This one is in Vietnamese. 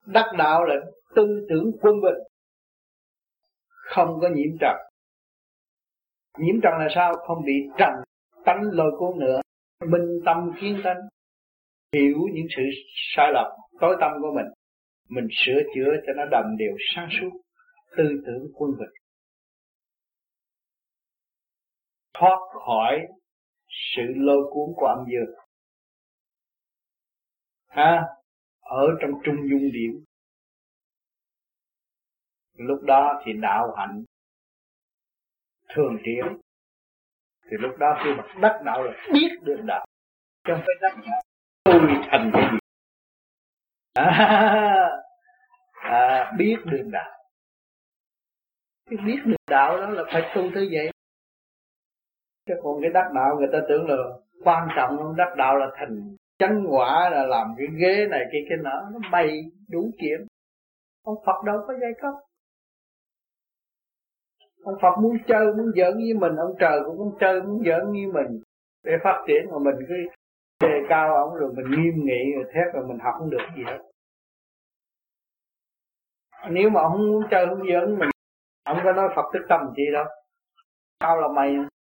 Đắc đạo là tư tưởng quân bình, không có nhiễm trần. Nhiễm trần là sao? Không bị trần tánh lôi cuốn nữa. Minh tâm kiến tánh, hiểu những sự sai lầm tối tâm của mình sửa chữa cho nó đồng đều sáng suốt. Tư tưởng quân bình, thoát khỏi sự lôi cuốn của âm dương, ở trong trung dung điểm. Lúc đó thì đạo hạnh thường triển. Thì lúc đó khi mà đắc đạo là biết được đạo, chứ không phải đắc đạo tôi thành cái gì. Biết được đạo. Cái biết được đạo đó là phải tu thứ vậy. Chứ còn cái đắc đạo người ta tưởng là quan trọng không? Đắc đạo là thành chánh quả, là làm cái ghế này cái nọ, nó bày đủ chuyện. Ông Phật đâu có giai cấp. Ông Phật muốn chơi, muốn giỡn với mình, ông trời cũng muốn chơi, muốn giỡn với mình để phát triển, mà mình cứ đề cao ông rồi mình nghiêm nghị rồi thét rồi mình học không được gì hết. Nếu mà ông muốn chơi, muốn giỡn mình, ông có nói Phật tức tâm chi đâu. Sao là mày